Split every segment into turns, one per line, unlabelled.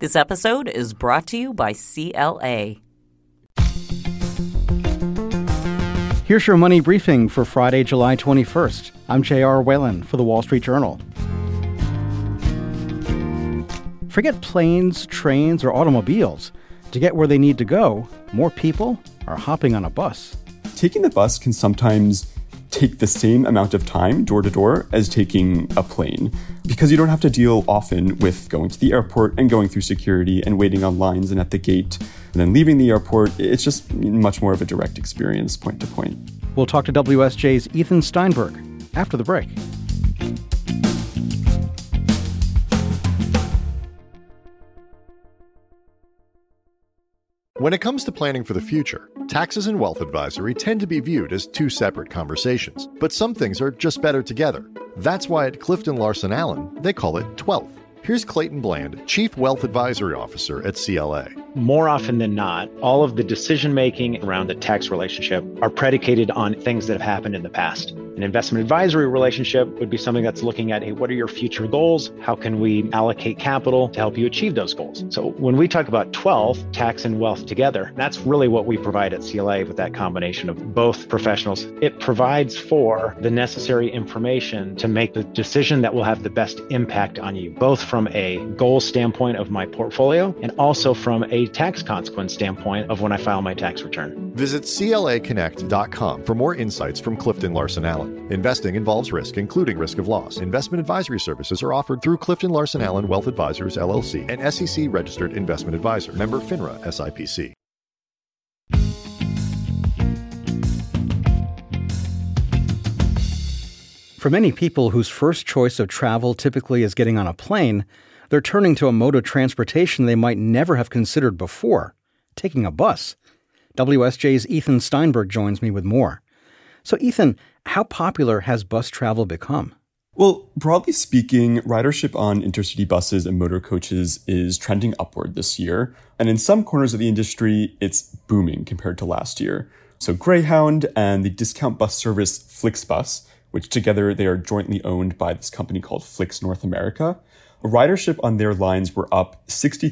This episode is brought to you by CLA.
Here's your money briefing for Friday, July 21st. I'm J.R. Whalen for The Wall Street Journal. Forget planes, trains, or automobiles. To get where they need to go, more people are hopping on a bus.
Taking the bus can sometimes take the same amount of time door to door as taking a plane, because you don't have to deal often with going to the airport and going through security and waiting on lines and at the gate and then leaving the airport. It's just much more of a direct experience point to point.
We'll talk to WSJ's Ethan Steinberg after the break.
When it comes to planning for the future, taxes and wealth advisory tend to be viewed as two separate conversations, but some things are just better together. That's why at Clifton Larson Allen, they call it 12th. Here's Clayton Bland, Chief Wealth Advisory Officer at CLA.
More often than not, all of the decision-making around the tax relationship are predicated on things that have happened in the past. An investment advisory relationship would be something that's looking at, hey, what are your future goals? How can we allocate capital to help you achieve those goals? So when we talk about 12, tax and wealth together, that's really what we provide at CLA with that combination of both professionals. It provides for the necessary information to make the decision that will have the best impact on you, both from a goal standpoint of my portfolio and also from a tax consequence standpoint of when I file my tax return.
Visit CLAconnect.com for more insights from Clifton Larson Allen. Investing involves risk, including risk of loss. Investment advisory services are offered through Clifton Larson Allen Wealth Advisors, LLC, an SEC-registered investment advisor. Member FINRA, SIPC.
For many people whose first choice of travel typically is getting on a plane, they're turning to a mode of transportation they might never have considered before, taking a bus. WSJ's Ethan Steinberg joins me with more. So, Ethan, how popular has bus travel become?
Well, broadly speaking, ridership on intercity buses and motor coaches is trending upward this year. And in some corners of the industry, it's booming compared to last year. So Greyhound and the discount bus service FlixBus, which together they are jointly owned by this company called Flix North America, ridership on their lines were up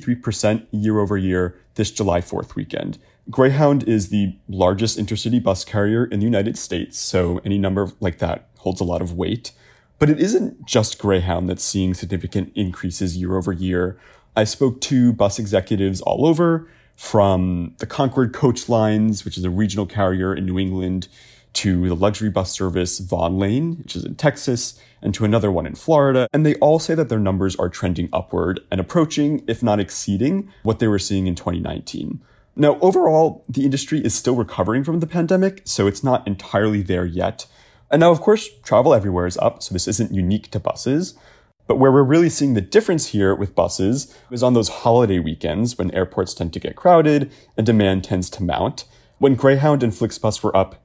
63% year over year this July 4th weekend. Greyhound is the largest intercity bus carrier in the United States, so any number like that holds a lot of weight. But it isn't just Greyhound that's seeing significant increases year over year. I spoke to bus executives all over, from the Concord Coach Lines, which is a regional carrier in New England, to the luxury bus service Vaughn Lane, which is in Texas, and to another one in Florida. And they all say that their numbers are trending upward and approaching, if not exceeding, what they were seeing in 2019. Now, overall, the industry is still recovering from the pandemic, so it's not entirely there yet. And now, of course, travel everywhere is up, so this isn't unique to buses. But where we're really seeing the difference here with buses is on those holiday weekends when airports tend to get crowded and demand tends to mount. When Greyhound and FlixBus were up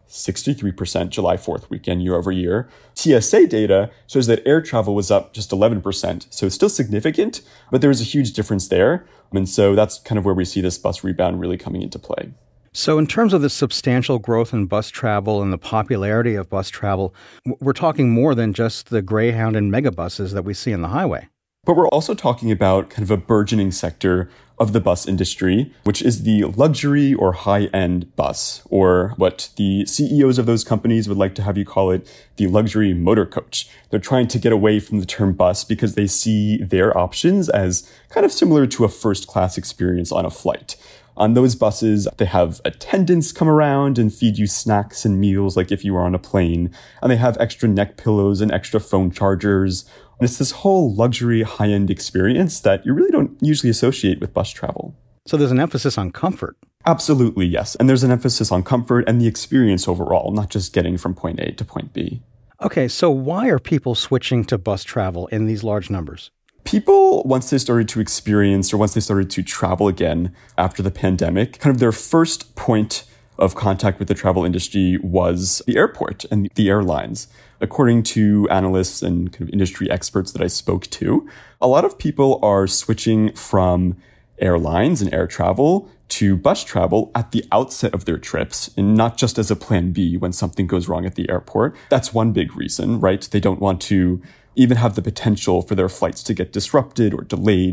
63% July 4th weekend year over year, TSA data shows that air travel was up just 11%. So it's still significant, but there was a huge difference there. And so that's kind of where we see this bus rebound really coming into play.
So in terms of the substantial growth in bus travel and the popularity of bus travel, we're talking more than just the Greyhound and megabuses that we see on the highway.
But we're also talking about kind of a burgeoning sector of the bus industry, which is the luxury or high-end bus, or what the CEOs of those companies would like to have you call it, the luxury motor coach. They're trying to get away from the term bus because they see their options as kind of similar to a first-class experience on a flight. On those buses, they have attendants come around and feed you snacks and meals like if you were on a plane, and they have extra neck pillows and extra phone chargers. And it's this whole luxury high-end experience that you really don't usually associate with bus travel.
So there's an emphasis on comfort.
Absolutely, yes. And there's an emphasis on comfort and the experience overall, not just getting from point A to point B.
Okay, so why are people switching to bus travel in these large numbers?
People, once they started to experience or once they started to travel again after the pandemic, kind of their first point of contact with the travel industry was the airport and the airlines. According to analysts and kind of industry experts that I spoke to, a lot of people are switching from airlines and air travel to bus travel at the outset of their trips, and not just as a plan B when something goes wrong at the airport. That's one big reason, right? They don't want to even have the potential for their flights to get disrupted or delayed.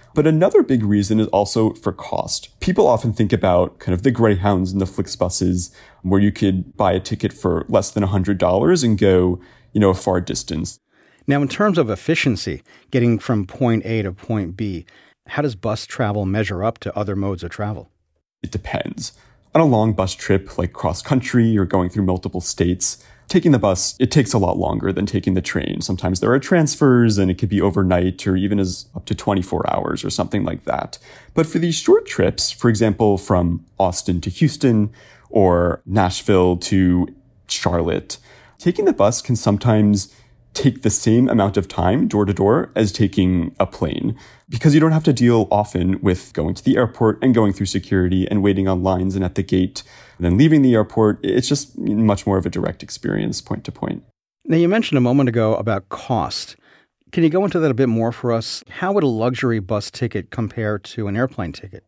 But another big reason is also for cost. People often think about kind of the Greyhounds and the Flixbuses where you could buy a ticket for less than $100 and go, a far distance.
Now, in terms of efficiency, getting from point A to point B, how does bus travel measure up to other modes of travel?
It depends. On a long bus trip, like cross-country or going through multiple states, taking the bus, it takes a lot longer than taking the train. Sometimes there are transfers and it could be overnight or even as up to 24 hours or something like that. But for these short trips, for example, from Austin to Houston or Nashville to Charlotte, taking the bus can sometimes take the same amount of time door to door as taking a plane because you don't have to deal often with going to the airport and going through security and waiting on lines and at the gate and then leaving the airport. It's just much more of a direct experience point to point.
Now, you mentioned a moment ago about cost. Can you go into that a bit more for us? How would a luxury bus ticket compare to an airplane ticket?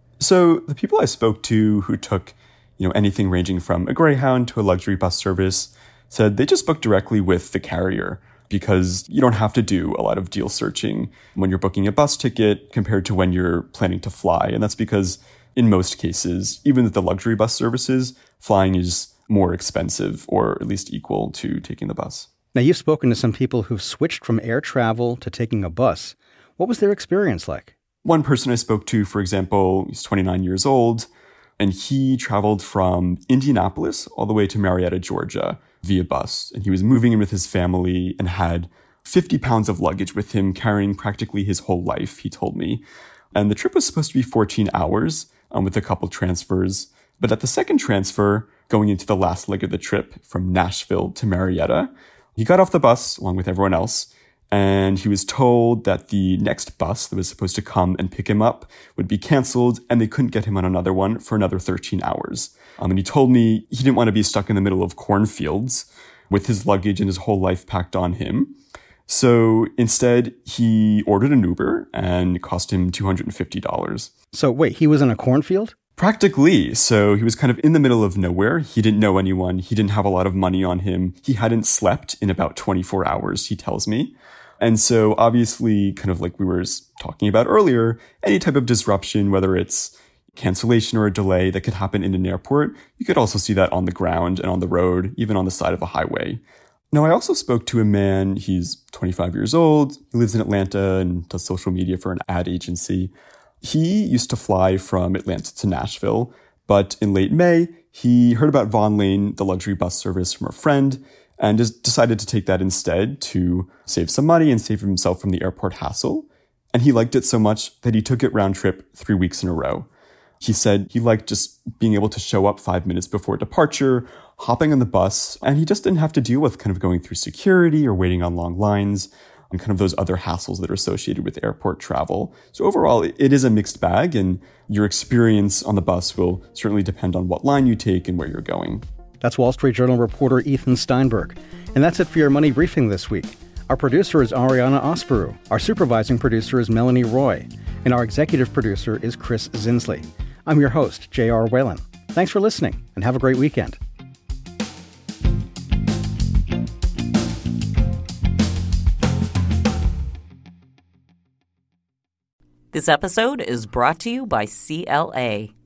So the people I spoke to who took, anything ranging from a Greyhound to a luxury bus service said they just booked directly with the carrier because you don't have to do a lot of deal searching when you're booking a bus ticket compared to when you're planning to fly. And that's because in most cases, even with the luxury bus services, flying is more expensive or at least equal to taking the bus.
Now, you've spoken to some people who've switched from air travel to taking a bus. What was their experience like?
One person I spoke to, for example, he's 29 years old, and he traveled from Indianapolis all the way to Marietta, Georgia via bus. And he was moving in with his family and had 50 pounds of luggage with him, carrying practically his whole life, he told me. And the trip was supposed to be 14 hours with a couple transfers. But at the second transfer, going into the last leg of the trip from Nashville to Marietta, he got off the bus along with everyone else. And he was told that the next bus that was supposed to come and pick him up would be canceled and they couldn't get him on another one for another 13 hours. And he told me he didn't want to be stuck in the middle of cornfields with his luggage and his whole life packed on him. So instead, he ordered an Uber and it cost him $250.
So wait, he was in a cornfield?
Practically. So he was kind of in the middle of nowhere. He didn't know anyone. He didn't have a lot of money on him. He hadn't slept in about 24 hours, he tells me. And so obviously, kind of like we were talking about earlier, any type of disruption, whether it's cancellation or a delay that could happen in an airport, you could also see that on the ground and on the road, even on the side of a highway. Now, I also spoke to a man, he's 25 years old, he lives in Atlanta and does social media for an ad agency. He used to fly from Atlanta to Nashville, but in late May, he heard about Vaughn Lane, the luxury bus service, from a friend, and just decided to take that instead to save some money and save himself from the airport hassle. And he liked it so much that he took it round trip 3 weeks in a row. He said he liked just being able to show up 5 minutes before departure, hopping on the bus, and he just didn't have to deal with kind of going through security or waiting on long lines and kind of those other hassles that are associated with airport travel. So overall, it is a mixed bag, and your experience on the bus will certainly depend on what line you take and where you're going.
That's Wall Street Journal reporter Ethan Steinberg. And that's it for your Money Briefing this week. Our producer is Ariana Osperu. Our supervising producer is Melanie Roy. And our executive producer is Chris Zinsley. I'm your host, J.R. Whalen. Thanks for listening, and have a great weekend.
This episode is brought to you by CLA.